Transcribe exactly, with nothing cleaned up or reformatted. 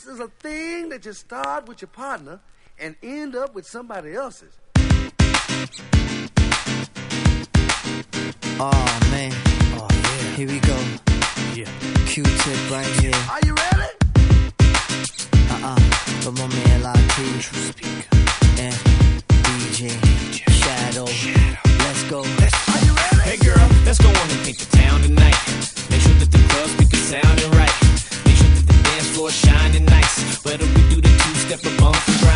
romance is a thing that you start with your partner and end up with somebody else's. Oh, man. Oh, yeah. Here we go. Yeah. Q-tip right here. Are you ready? Uh-uh. But my man L-I-T. True speaker. And D J. Shadow. Let's go. Let's Are you ready? Hey girl, let's go on and paint the town tonight. Make sure that the club speakers sounding right. Make sure that the dance floor shining nice. Whether we do the two-step or bump and grind.